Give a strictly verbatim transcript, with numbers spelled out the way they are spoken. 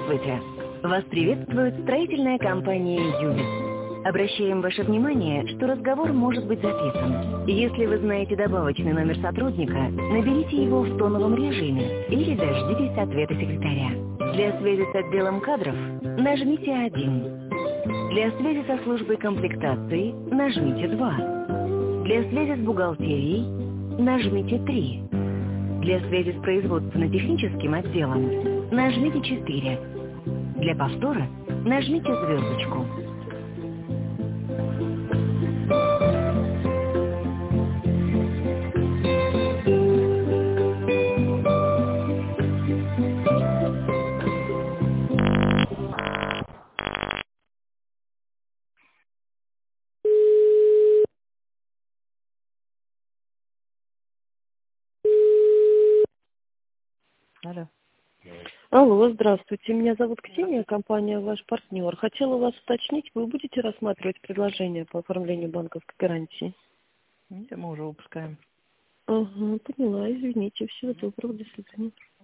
Здравствуйте! Вас приветствует строительная компания «Юнис». Обращаем ваше внимание, что разговор может быть записан. Если вы знаете добавочный номер сотрудника, наберите его в тоновом режиме или дождитесь ответа секретаря. Для связи с отделом кадров нажмите один. Для связи со службой комплектации нажмите два. Для связи с бухгалтерией нажмите три. Для связи с производственно-техническим отделом нажмите четыре. Для повтора нажмите звездочку. Алло. Алло, здравствуйте. Меня зовут Ксения, компания «Ваш партнер». Хотела вас уточнить, вы будете рассматривать предложение по оформлению банковской гарантии? Нет, мы уже выпускаем. Ага, поняла, извините. Всего доброго, до свидания.